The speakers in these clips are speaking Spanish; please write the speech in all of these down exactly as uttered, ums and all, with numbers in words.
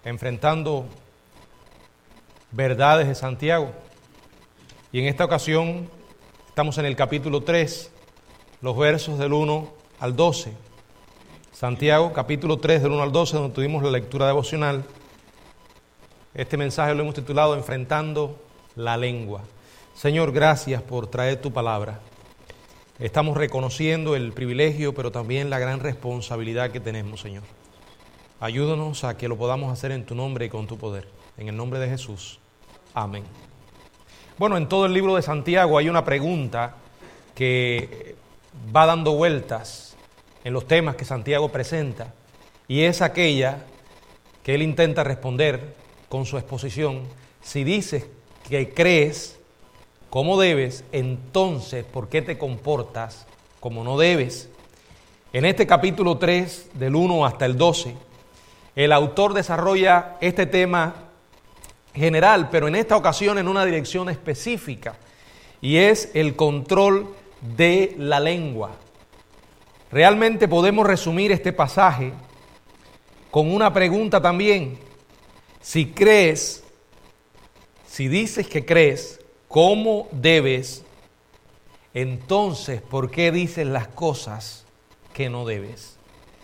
enfrentando verdades de Santiago. Y en esta ocasión estamos en el capítulo tres, los versos del uno al doce. Santiago, capítulo tres, del uno al doce, donde tuvimos la lectura devocional. Este mensaje lo hemos titulado Enfrentando la lengua. Señor, gracias por traer tu palabra. Estamos reconociendo el privilegio, pero también la gran responsabilidad que tenemos, Señor. Ayúdanos a que lo podamos hacer en tu nombre y con tu poder. En el nombre de Jesús. Amén. Bueno, en todo el libro de Santiago hay una pregunta que va dando vueltas en los temas que Santiago presenta, y es aquella que él intenta responder con su exposición. Si dices que crees como debes, entonces ¿por qué te comportas como no debes? En este capítulo tres, del uno hasta el doce, el autor desarrolla este tema general, pero en esta ocasión en una dirección específica, y es el control de la lengua. Realmente podemos resumir este pasaje con una pregunta también. Si crees, si dices que crees, ¿cómo debes? Entonces, ¿por qué dices las cosas que no debes?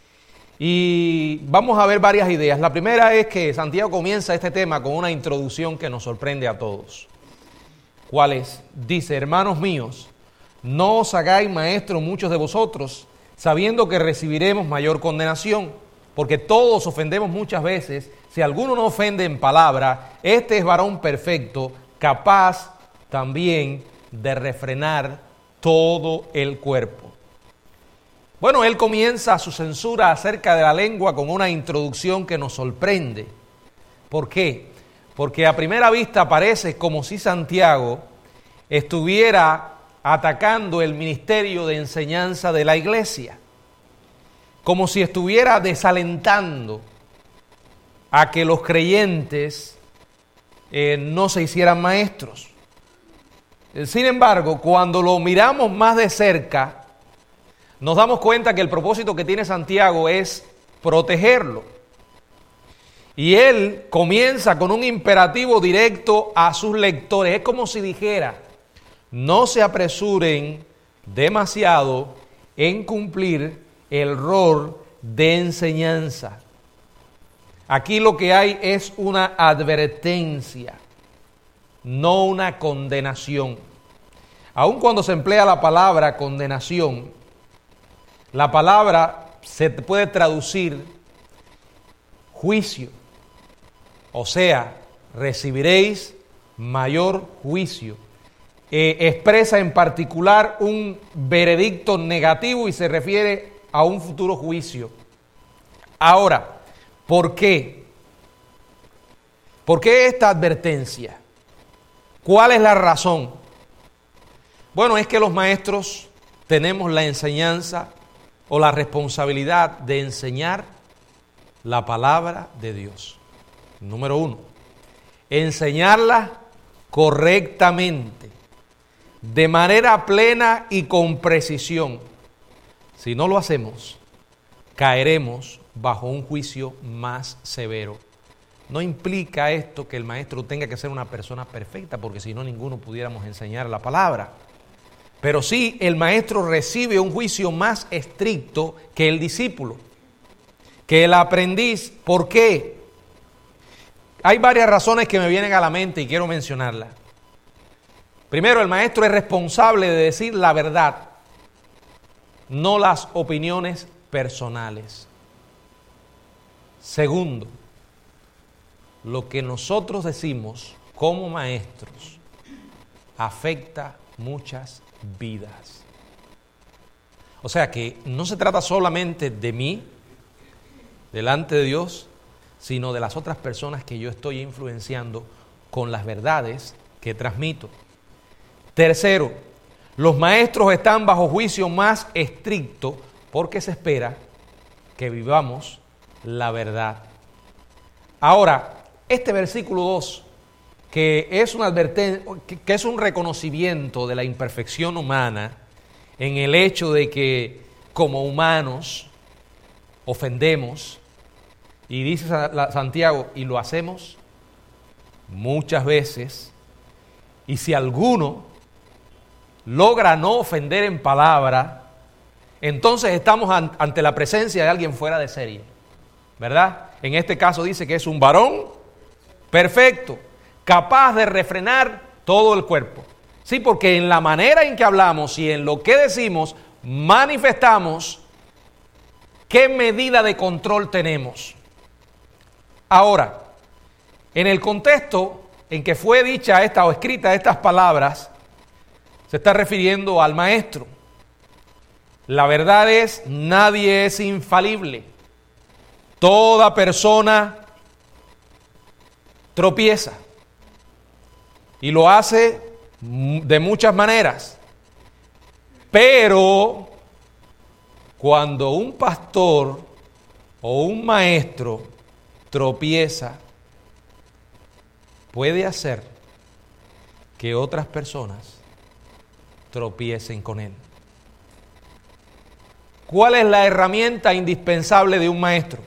Y vamos a ver varias ideas. La primera es que Santiago comienza este tema con una introducción que nos sorprende a todos. ¿Cuál es? Dice: hermanos míos, no os hagáis maestros muchos de vosotros, sabiendo que recibiremos mayor condenación, porque todos ofendemos muchas veces. Si alguno no ofende en palabra, este es varón perfecto, capaz también de refrenar todo el cuerpo. Bueno, él comienza su censura acerca de la lengua con una introducción que nos sorprende. ¿Por qué? Porque a primera vista parece como si Santiago estuviera atacando el ministerio de enseñanza de la iglesia, como si estuviera desalentando a que los creyentes eh, no se hicieran maestros. Sin embargo, cuando lo miramos más de cerca, nos damos cuenta que el propósito que tiene Santiago es protegerlo. Y él comienza con un imperativo directo a sus lectores. Es como si dijera: no se apresuren demasiado en cumplir el rol de enseñanza. Aquí lo que hay es una advertencia, no una condenación. Aun cuando se emplea la palabra condenación, la palabra se puede traducir juicio. O sea, recibiréis mayor juicio. Eh, expresa en particular un veredicto negativo y se refiere a un futuro juicio. Ahora, ¿por qué? ¿Por qué esta advertencia? ¿Cuál es la razón? Bueno, es que los maestros tenemos la enseñanza o la responsabilidad de enseñar la palabra de Dios. Número uno, enseñarla correctamente, de manera plena y con precisión. Si no lo hacemos, caeremos bajo un juicio más severo. No implica esto que el maestro tenga que ser una persona perfecta, porque si no, ninguno pudiéramos enseñar la palabra. Pero sí, el maestro recibe un juicio más estricto que el discípulo, que el aprendiz. ¿Por qué? Hay varias razones que me vienen a la mente y quiero mencionarlas. Primero, el maestro es responsable de decir la verdad, no las opiniones personales. Segundo, lo que nosotros decimos como maestros afecta muchas vidas. O sea que no se trata solamente de mí delante de Dios, sino de las otras personas que yo estoy influenciando con las verdades que transmito. Tercero, los maestros están bajo juicio más estricto porque se espera que vivamos la verdad. Ahora, este versículo dos, que es una advertencia, que es un reconocimiento de la imperfección humana en el hecho de que como humanos ofendemos, Y dice Santiago, y lo hacemos muchas veces, y si alguno logra no ofender en palabra, entonces estamos an- ante la presencia de alguien fuera de serie, ¿verdad? En este caso dice que es un varón perfecto, capaz de refrenar todo el cuerpo. Sí, porque en la manera en que hablamos y en lo que decimos, manifestamos qué medida de control tenemos. Ahora, en el contexto en que fue dicha esta o escrita estas palabras, se está refiriendo al maestro. La verdad es, nadie es infalible. Toda persona tropieza y lo hace de muchas maneras. Pero cuando un pastor o un maestro tropieza, puede hacer que otras personas tropiecen con él. ¿Cuál es la herramienta indispensable de un maestro?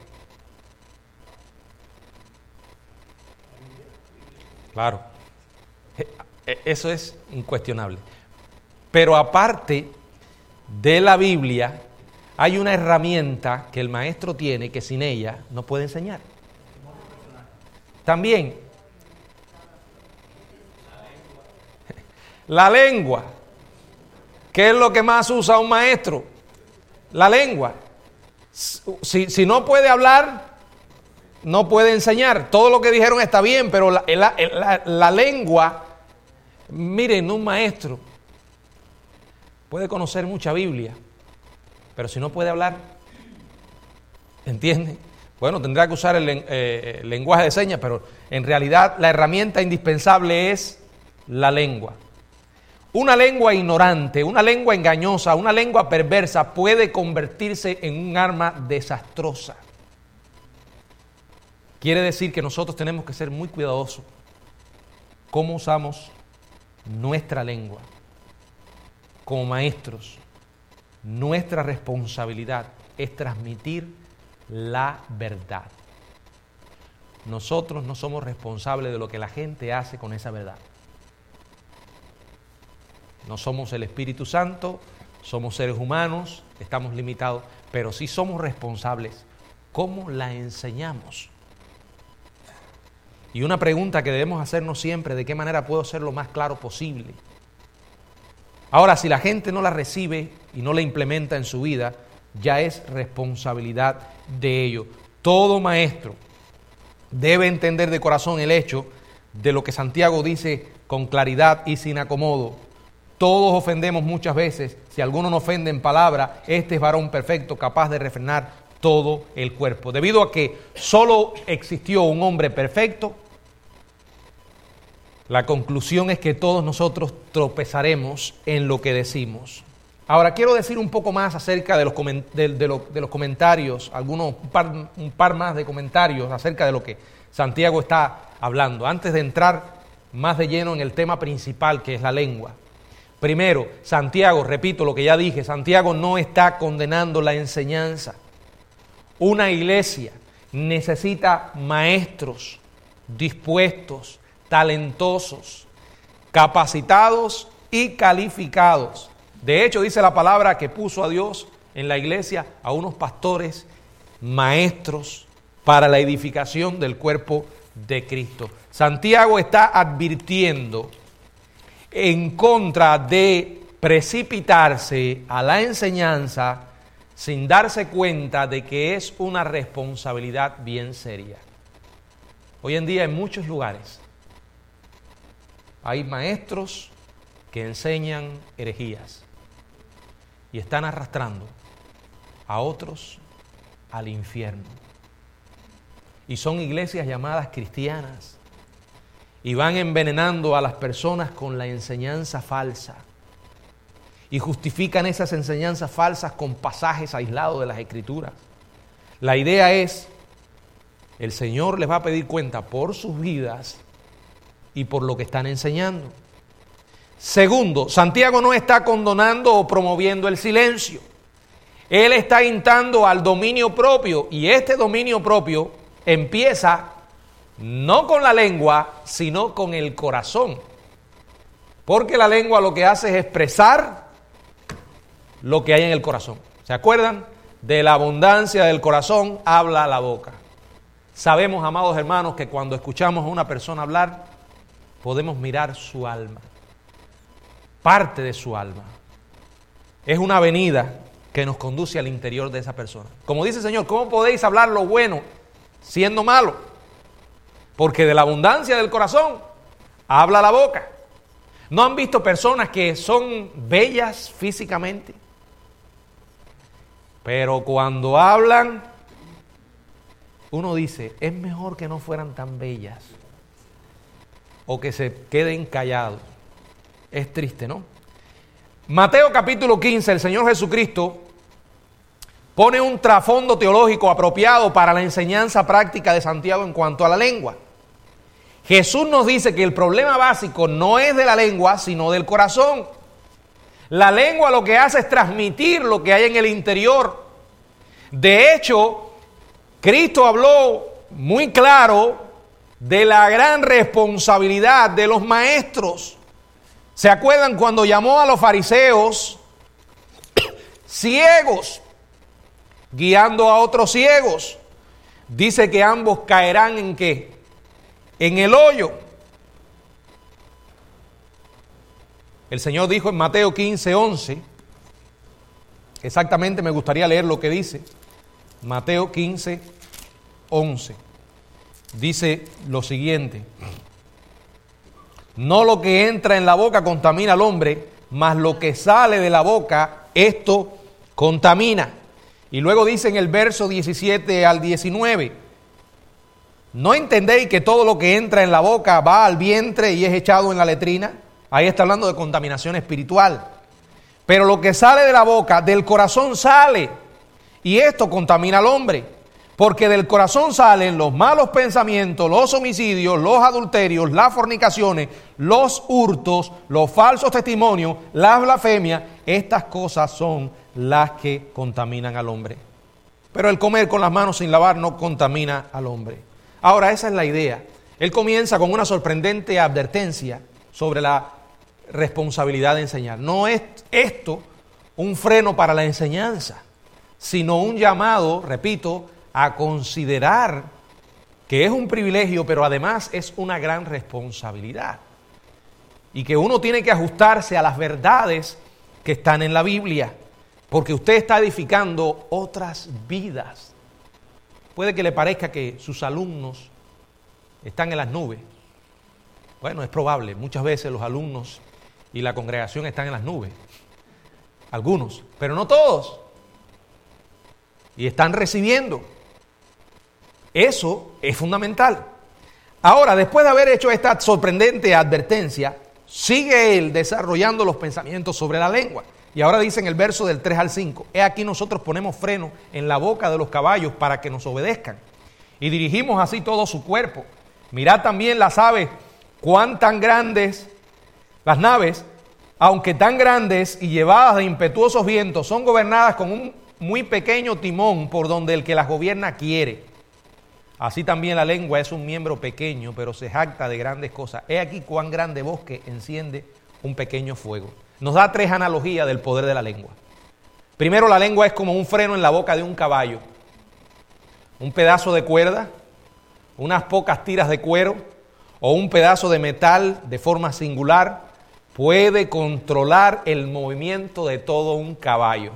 Claro, eso es incuestionable. Pero aparte de la Biblia, hay una herramienta que el maestro tiene que sin ella no puede enseñar. También, la lengua. ¿Qué es lo que más usa un maestro? La lengua. Si, si no puede hablar, no puede enseñar. Todo lo que dijeron está bien, pero la, la, la, la lengua, miren, un maestro puede conocer mucha Biblia, pero si no puede hablar, ¿entiende? Bueno, tendrá que usar el, eh, el lenguaje de señas, pero en realidad la herramienta indispensable es la lengua. Una lengua ignorante, una lengua engañosa, una lengua perversa puede convertirse en un arma desastrosa. Quiere decir que nosotros tenemos que ser muy cuidadosos cómo usamos nuestra lengua. Como maestros, nuestra responsabilidad es transmitir la verdad. Nosotros no somos responsables de lo que la gente hace con esa verdad. No somos el Espíritu Santo, somos seres humanos, estamos limitados, pero sí somos responsables. ¿Cómo la enseñamos? Y una pregunta que debemos hacernos siempre, ¿de qué manera puedo ser lo más claro posible? Ahora, si la gente no la recibe y no la implementa en su vida, ya es responsabilidad de ellos. Todo maestro debe entender de corazón el hecho de lo que Santiago dice con claridad y sin acomodo. Todos ofendemos muchas veces. Si alguno no ofende en palabra, este es varón perfecto, capaz de refrenar todo el cuerpo. Debido a que solo existió un hombre perfecto, la conclusión es que todos nosotros tropezaremos en lo que decimos. Ahora quiero decir un poco más acerca de los, de, de lo, de los comentarios, algunos un par, un par más de comentarios acerca de lo que Santiago está hablando, antes de entrar más de lleno en el tema principal, que es la lengua. Primero, Santiago, repito lo que ya dije, Santiago no está condenando la enseñanza. Una iglesia necesita maestros dispuestos, talentosos, capacitados y calificados. De hecho, dice la palabra que puso a Dios en la iglesia a unos pastores, maestros para la edificación del cuerpo de Cristo. Santiago está advirtiendo en contra de precipitarse a la enseñanza sin darse cuenta de que es una responsabilidad bien seria. Hoy en día en muchos lugares hay maestros que enseñan herejías y están arrastrando a otros al infierno. Y son iglesias llamadas cristianas y van envenenando a las personas con la enseñanza falsa y justifican esas enseñanzas falsas con pasajes aislados de las Escrituras. La idea es, el Señor les va a pedir cuenta por sus vidas y por lo que están enseñando. Segundo, Santiago no está condonando o promoviendo el silencio. Él está instando al dominio propio, y este dominio propio empieza no con la lengua, sino con el corazón. Porque la lengua lo que hace es expresar lo que hay en el corazón. ¿Se acuerdan? De la abundancia del corazón habla la boca. Sabemos, amados hermanos, que cuando escuchamos a una persona hablar, podemos mirar su alma, parte de su alma. Es una avenida que nos conduce al interior de esa persona. Como dice el Señor, ¿cómo podéis hablar lo bueno siendo malo? Porque de la abundancia del corazón habla la boca. ¿No han visto personas que son bellas físicamente? Pero cuando hablan, uno dice, es mejor que no fueran tan bellas o que se queden callados. Es triste, ¿no? Mateo capítulo quince, el Señor Jesucristo pone un trasfondo teológico apropiado para la enseñanza práctica de Santiago en cuanto a la lengua. Jesús nos dice que el problema básico no es de la lengua, sino del corazón. La lengua lo que hace es transmitir lo que hay en el interior. De hecho, Cristo habló muy claro de la gran responsabilidad de los maestros. ¿Se acuerdan cuando llamó a los fariseos ciegos, guiando a otros ciegos? Dice que ambos caerán ¿en qué? En el hoyo. El Señor dijo en Mateo quince, once, exactamente me gustaría leer lo que dice. Mateo quince, once. Dice lo siguiente: no lo que entra en la boca contamina al hombre, mas lo que sale de la boca, esto contamina. Y luego dice en el verso diecisiete al diecinueve: ¿no entendéis que todo lo que entra en la boca va al vientre y es echado en la letrina? Ahí está hablando de contaminación espiritual. Pero lo que sale de la boca, del corazón sale, y esto contamina al hombre. Porque del corazón salen los malos pensamientos, los homicidios, los adulterios, las fornicaciones, los hurtos, los falsos testimonios, las blasfemias. Estas cosas son las que contaminan al hombre. Pero el comer con las manos sin lavar no contamina al hombre. Ahora, esa es la idea. Él comienza con una sorprendente advertencia sobre la responsabilidad de enseñar. No es esto un freno para la enseñanza, sino un llamado, repito, a considerar que es un privilegio, pero además es una gran responsabilidad. Y que uno tiene que ajustarse a las verdades que están en la Biblia, porque usted está edificando otras vidas. Puede que le parezca que sus alumnos están en las nubes. Bueno, es probable. Muchas veces los alumnos y la congregación están en las nubes. Algunos, pero no todos. Y están recibiendo. Eso es fundamental. Ahora, después de haber hecho esta sorprendente advertencia, sigue él desarrollando los pensamientos sobre la lengua. Y ahora dice en el verso del tres al cinco: he aquí nosotros ponemos freno en la boca de los caballos para que nos obedezcan, y dirigimos así todo su cuerpo. Mirad también las aves, cuán tan grandes, las naves, aunque tan grandes y llevadas de impetuosos vientos, son gobernadas con un muy pequeño timón por donde el que las gobierna quiere. Así también la lengua es un miembro pequeño, pero se jacta de grandes cosas. He aquí cuán grande bosque enciende un pequeño fuego. Nos da tres analogías del poder de la lengua. Primero, la lengua es como un freno en la boca de un caballo. Un pedazo de cuerda, unas pocas tiras de cuero o un pedazo de metal de forma singular puede controlar el movimiento de todo un caballo.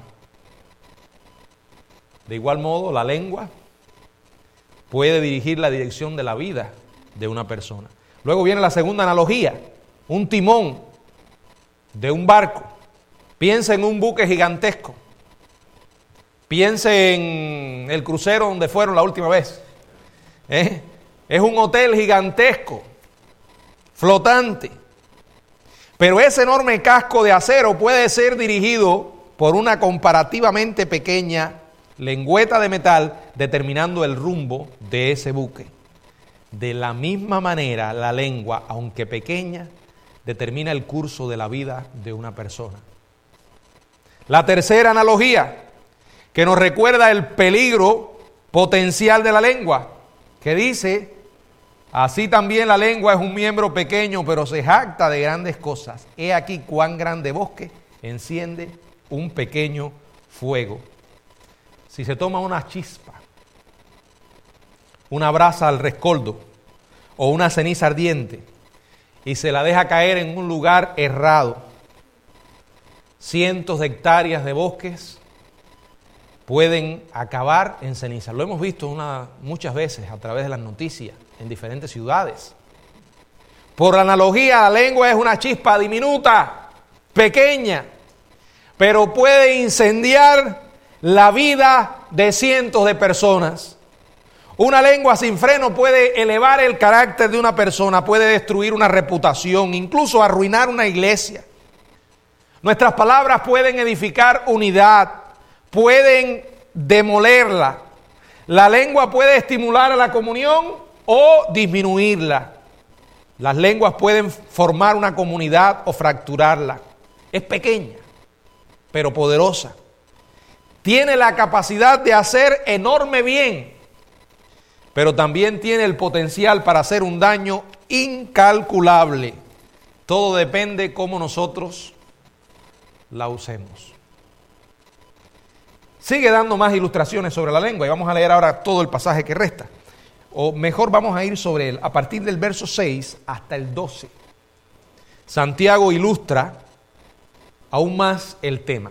De igual modo, la lengua puede dirigir la dirección de la vida de una persona. Luego viene la segunda analogía, un timón de un barco. Piensa en un buque gigantesco. Piense en el crucero donde fueron la última vez. ¿Eh? Es un hotel gigantesco, flotante. Pero ese enorme casco de acero puede ser dirigido por una comparativamente pequeña lengüeta de metal, determinando el rumbo de ese buque. De la misma manera, la lengua, aunque pequeña, determina el curso de la vida de una persona. La tercera analogía, que nos recuerda el peligro potencial de la lengua, que dice: así también la lengua es un miembro pequeño, pero se jacta de grandes cosas. He aquí cuán grande bosque enciende un pequeño fuego. Si se toma una chispa, una brasa al rescoldo o una ceniza ardiente y se la deja caer en un lugar errado, cientos de hectáreas de bosques pueden acabar en ceniza. Lo hemos visto una, muchas veces a través de las noticias en diferentes ciudades. Por analogía, la lengua es una chispa diminuta, pequeña, pero puede incendiar la vida de cientos de personas. Una lengua sin freno puede elevar el carácter de una persona, puede destruir una reputación, incluso arruinar una iglesia. Nuestras palabras pueden edificar unidad, pueden demolerla. La lengua puede estimular a la comunión o disminuirla. Las lenguas pueden formar una comunidad o fracturarla. Es pequeña, pero poderosa. Tiene la capacidad de hacer enorme bien, pero también tiene el potencial para hacer un daño incalculable. Todo depende cómo nosotros la usemos. Sigue dando más ilustraciones sobre la lengua y vamos a leer ahora todo el pasaje que resta. O mejor, vamos a ir sobre él a partir del verso seis hasta el doce. Santiago ilustra aún más el tema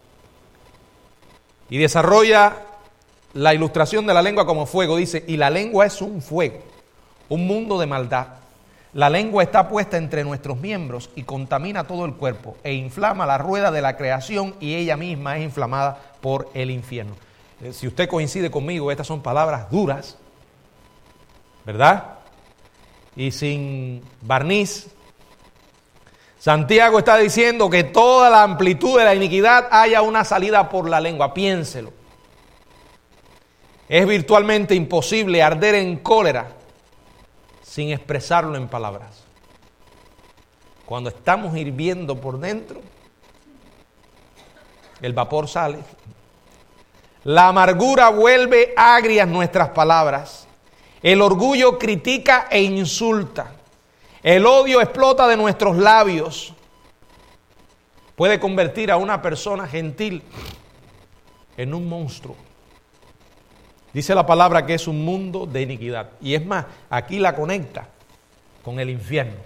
y desarrolla la ilustración de la lengua como fuego. Dice: y la lengua es un fuego, un mundo de maldad. La lengua está puesta entre nuestros miembros y contamina todo el cuerpo e inflama la rueda de la creación, y ella misma es inflamada por el infierno. Si usted coincide conmigo, estas son palabras duras, ¿verdad? Y sin barniz. Santiago está diciendo que toda la amplitud de la iniquidad haya una salida por la lengua. Piénselo. Es virtualmente imposible arder en cólera sin expresarlo en palabras. Cuando estamos hirviendo por dentro, el vapor sale. La amargura vuelve agrias nuestras palabras. El orgullo critica e insulta. El odio explota de nuestros labios. Puede convertir a una persona gentil en un monstruo. Dice la palabra que es un mundo de iniquidad. Y es más, aquí la conecta con el infierno.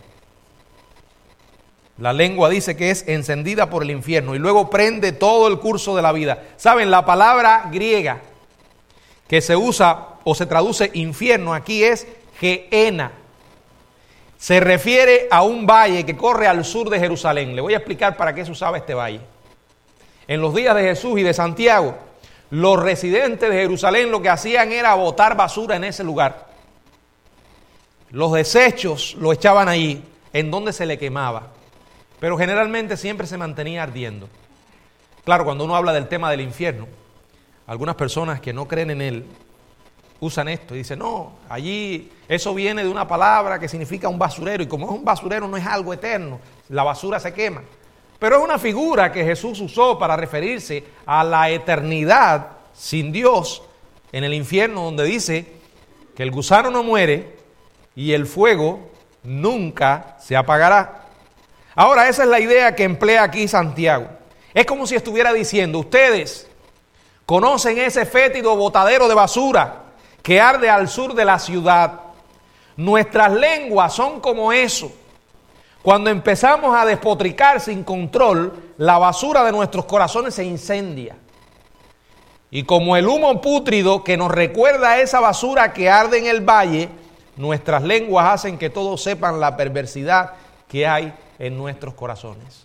La lengua dice que es encendida por el infierno y luego prende todo el curso de la vida. ¿Saben? La palabra griega que se usa o se traduce infierno aquí es Gehenna. Se refiere a un valle que corre al sur de Jerusalén. Le voy a explicar para qué se usaba este valle. En los días de Jesús y de Santiago, los residentes de Jerusalén lo que hacían era botar basura en ese lugar. Los desechos lo echaban allí, en donde se le quemaba. Pero generalmente siempre se mantenía ardiendo. Claro, cuando uno habla del tema del infierno, algunas personas que no creen en él usan esto y dicen: no, allí eso viene de una palabra que significa un basurero, y como es un basurero no es algo eterno, la basura se quema. Pero es una figura que Jesús usó para referirse a la eternidad sin Dios en el infierno, donde dice que el gusano no muere y el fuego nunca se apagará. Ahora, esa es la idea que emplea aquí Santiago. Es como si estuviera diciendo: ustedes conocen ese fétido botadero de basura que arde al sur de la ciudad. Nuestras lenguas son como eso. Cuando empezamos a despotricar sin control, la basura de nuestros corazones se incendia. Y como el humo pútrido que nos recuerda a esa basura que arde en el valle, nuestras lenguas hacen que todos sepan la perversidad que hay en nuestros corazones.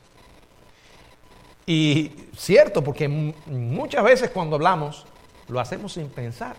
Y cierto, porque muchas veces cuando hablamos, lo hacemos sin pensar.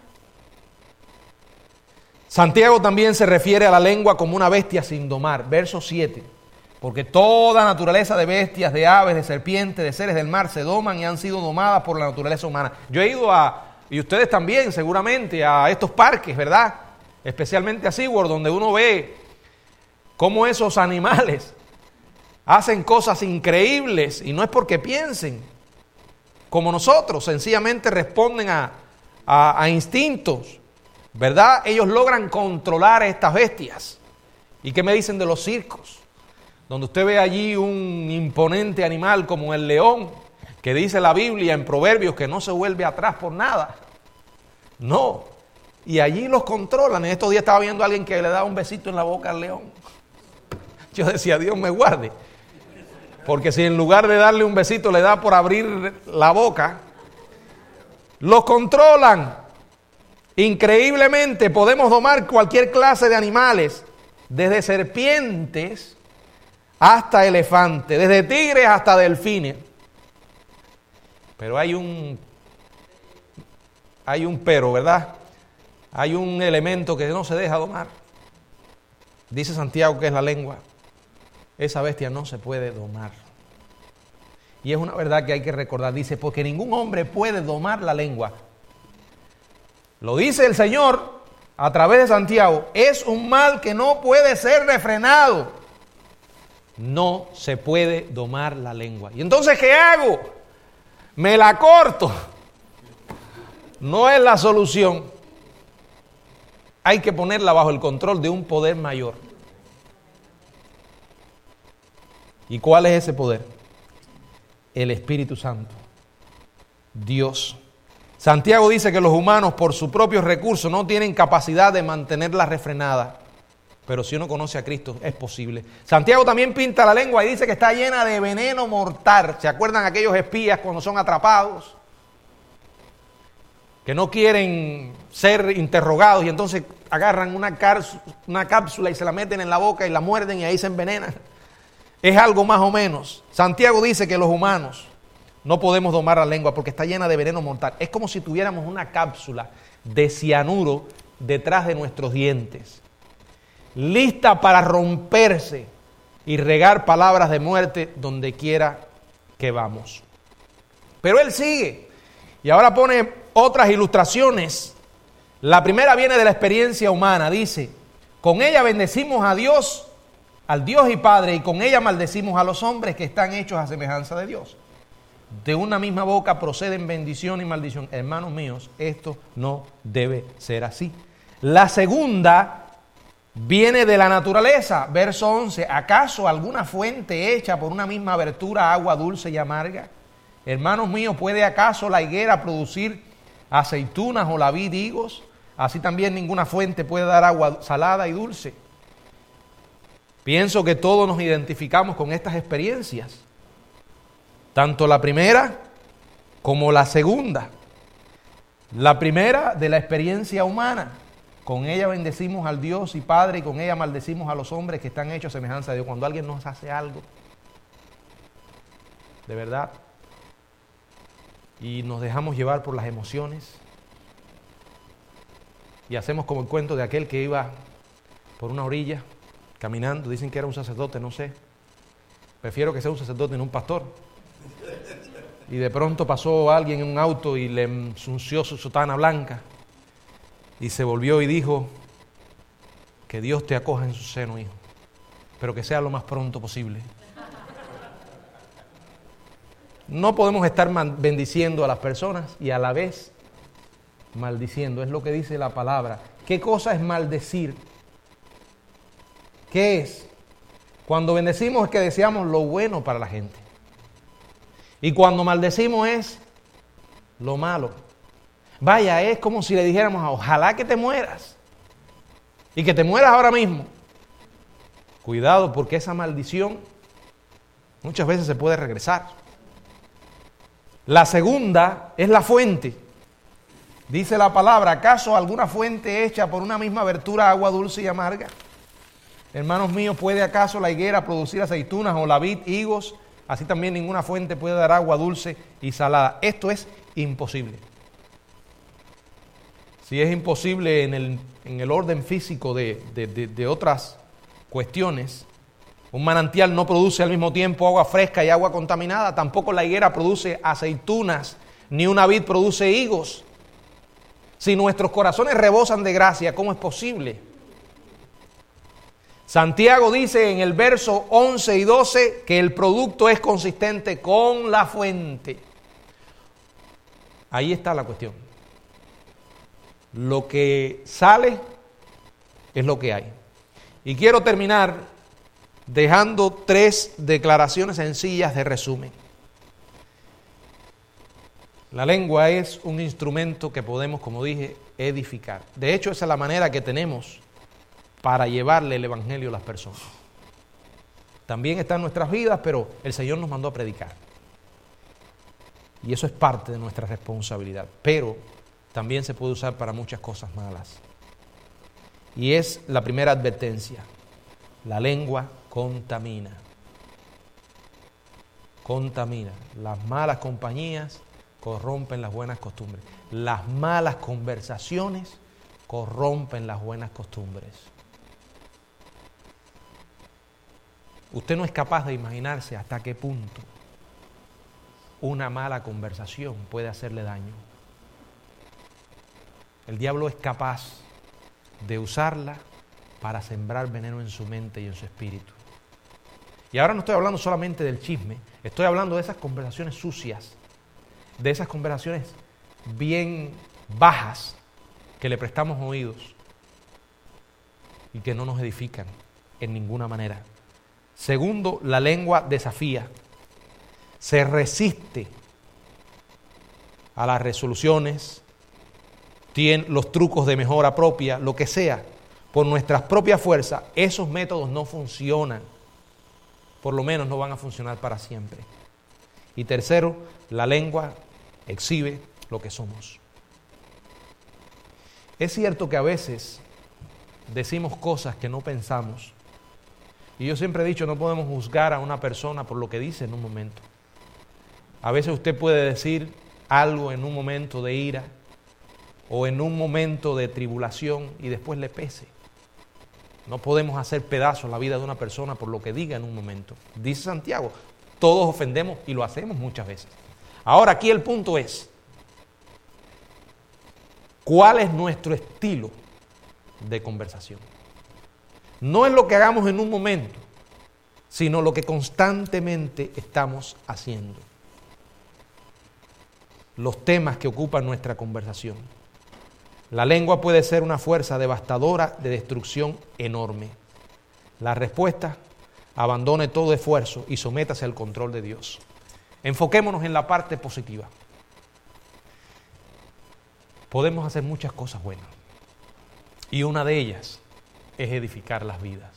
Santiago también se refiere a la lengua como una bestia sin domar. Verso siete. Porque toda naturaleza de bestias, de aves, de serpientes, de seres del mar se doman y han sido domadas por la naturaleza humana. Yo he ido a, y ustedes también seguramente, a estos parques, ¿verdad? Especialmente a SeaWorld, donde uno ve cómo esos animales hacen cosas increíbles, y no es porque piensen como nosotros, sencillamente responden a, a, a instintos ¿verdad? Ellos logran controlar a estas bestias. ¿Y qué me dicen de los circos? Donde usted ve allí un imponente animal como el león, que dice la Biblia en Proverbios que no se vuelve atrás por nada. No. Y allí los controlan. En estos días estaba viendo a alguien que le daba un besito en la boca al león. Yo decía, Dios me guarde. Porque si en lugar de darle un besito le da por abrir la boca, los controlan. Increíblemente podemos domar cualquier clase de animales, desde serpientes hasta elefantes, desde tigres hasta delfines. Pero hay un, hay un pero, ¿verdad? Hay un elemento que no se deja domar. Dice Santiago que es la lengua. Esa bestia no se puede domar. Y es una verdad que hay que recordar. Dice, porque ningún hombre puede domar la lengua. Lo dice el Señor a través de Santiago. Es un mal que no puede ser refrenado. No se puede domar la lengua. ¿Y entonces qué hago? Me la corto. No es la solución. Hay que ponerla bajo el control de un poder mayor. ¿Y cuál es ese poder? El Espíritu Santo. Dios. Santiago dice que los humanos por sus propios recursos no tienen capacidad de mantenerla refrenada. Pero si uno conoce a Cristo, es posible. Santiago también pinta la lengua y dice que está llena de veneno mortal. ¿Se acuerdan aquellos espías cuando son atrapados? Que no quieren ser interrogados y entonces agarran una, una cápsula y se la meten en la boca y la muerden y ahí se envenenan. Es algo más o menos. Santiago dice que los humanos no podemos domar la lengua porque está llena de veneno mortal. Es como si tuviéramos una cápsula de cianuro detrás de nuestros dientes, lista para romperse y regar palabras de muerte donde quiera que vamos. Pero él sigue y ahora pone otras ilustraciones. La primera viene de la experiencia humana. Dice, con ella bendecimos a Dios, al Dios y Padre, y con ella maldecimos a los hombres que están hechos a semejanza de Dios. De una misma boca proceden bendición y maldición. Hermanos míos, esto no debe ser así. La segunda viene de la naturaleza, verso once. ¿Acaso alguna fuente hecha por una misma abertura agua dulce y amarga? Hermanos míos, ¿puede acaso la higuera producir aceitunas o la vid higos? Así también ninguna fuente puede dar agua salada y dulce. Pienso que todos nos identificamos con estas experiencias, tanto la primera como la segunda. La primera de la experiencia humana. Con ella bendecimos al Dios y Padre y con ella maldecimos a los hombres que están hechos a semejanza de Dios. Cuando alguien nos hace algo, de verdad, y nos dejamos llevar por las emociones y hacemos como el cuento de aquel que iba por una orilla caminando, dicen que era un sacerdote, no sé, prefiero que sea un sacerdote y no un pastor, y de pronto pasó alguien en un auto y le ensució su sotana blanca y se volvió y dijo, que Dios te acoja en su seno, hijo, pero que sea lo más pronto posible. No podemos estar bendiciendo a las personas y a la vez maldiciendo, es lo que dice la palabra. ¿Qué cosa es maldecir? ¿Qué es? Cuando bendecimos es que deseamos lo bueno para la gente. Y cuando maldecimos es lo malo. Vaya, es como si le dijéramos, ojalá que te mueras. Y que te mueras ahora mismo. Cuidado, porque esa maldición muchas veces se puede regresar. La segunda es la fuente. Dice la palabra, ¿acaso alguna fuente hecha por una misma abertura agua dulce y amarga? Hermanos míos, ¿puede acaso la higuera producir aceitunas o la vid higos? Así también ninguna fuente puede dar agua dulce y salada. Esto es imposible. Si es imposible en el, en el orden físico de, de, de, de otras cuestiones, un manantial no produce al mismo tiempo agua fresca y agua contaminada, tampoco la higuera produce aceitunas, ni una vid produce higos. Si nuestros corazones rebosan de gracia, ¿cómo es posible? Santiago dice en el verso once y doce que el producto es consistente con la fuente. Ahí está la cuestión. Lo que sale es lo que hay. Y quiero terminar dejando tres declaraciones sencillas de resumen. La lengua es un instrumento que podemos, como dije, edificar. De hecho, esa es la manera que tenemos para llevarle el evangelio a las personas. También está en nuestras vidas, pero el Señor nos mandó a predicar. Y eso es parte de nuestra responsabilidad. Pero también se puede usar para muchas cosas malas. Y es la primera advertencia. La lengua contamina. Contamina. Las malas compañías corrompen las buenas costumbres. Las malas conversaciones corrompen las buenas costumbres. Usted no es capaz de imaginarse hasta qué punto una mala conversación puede hacerle daño. El diablo es capaz de usarla para sembrar veneno en su mente y en su espíritu. Y ahora no estoy hablando solamente del chisme, estoy hablando de esas conversaciones sucias, de esas conversaciones bien bajas que le prestamos oídos y que no nos edifican en ninguna manera. Segundo, la lengua desafía, se resiste a las resoluciones, tiene los trucos de mejora propia, lo que sea, por nuestras propias fuerzas. Esos métodos no funcionan, por lo menos no van a funcionar para siempre. Y tercero, la lengua exhibe lo que somos. Es cierto que a veces decimos cosas que no pensamos. Y yo siempre he dicho, no podemos juzgar a una persona por lo que dice en un momento. A veces usted puede decir algo en un momento de ira o en un momento de tribulación y después le pese. No podemos hacer pedazos la vida de una persona por lo que diga en un momento. Dice Santiago, todos ofendemos y lo hacemos muchas veces. Ahora aquí el punto es, ¿cuál es nuestro estilo de conversación? No es lo que hagamos en un momento, sino lo que constantemente estamos haciendo. Los temas que ocupan nuestra conversación. La lengua puede ser una fuerza devastadora de destrucción enorme. La respuesta, abandone todo esfuerzo y sométase al control de Dios. Enfoquémonos en la parte positiva. Podemos hacer muchas cosas buenas y una de ellas es edificar las vidas.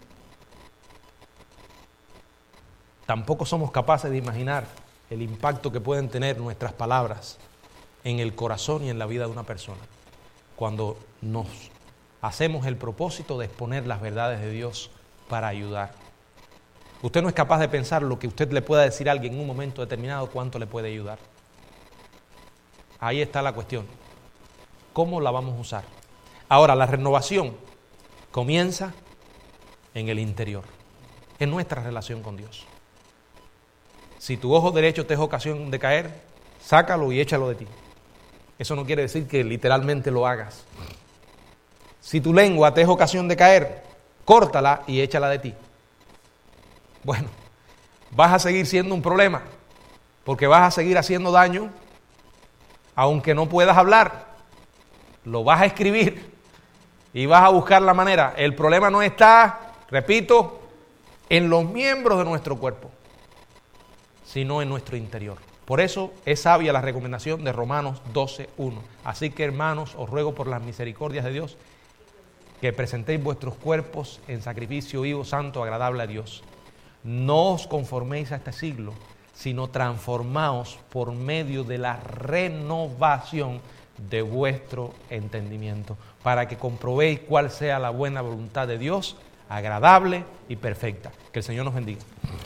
Tampoco somos capaces de imaginar el impacto que pueden tener nuestras palabras en el corazón y en la vida de una persona cuando nos hacemos el propósito de exponer las verdades de Dios para ayudar. Usted no es capaz de pensar lo que usted le pueda decir a alguien en un momento determinado, cuánto le puede ayudar. Ahí está la cuestión. ¿Cómo la vamos a usar? Ahora, la renovación comienza en el interior, en nuestra relación con Dios. Si tu ojo derecho te es ocasión de caer, sácalo y échalo de ti. Eso no quiere decir que literalmente lo hagas. Si tu lengua te es ocasión de caer, córtala y échala de ti. Bueno, vas a seguir siendo un problema, porque vas a seguir haciendo daño, aunque no puedas hablar. Lo vas a escribir y vas a buscar la manera. El problema no está, repito, en los miembros de nuestro cuerpo, sino en nuestro interior. Por eso es sabia la recomendación de Romanos doce uno. Así que, hermanos, os ruego por las misericordias de Dios que presentéis vuestros cuerpos en sacrificio vivo, santo, agradable a Dios. No os conforméis a este siglo, sino transformaos por medio de la renovación de vuestro entendimiento, para que comprobéis cuál sea la buena voluntad de Dios, agradable y perfecta. Que el Señor nos bendiga.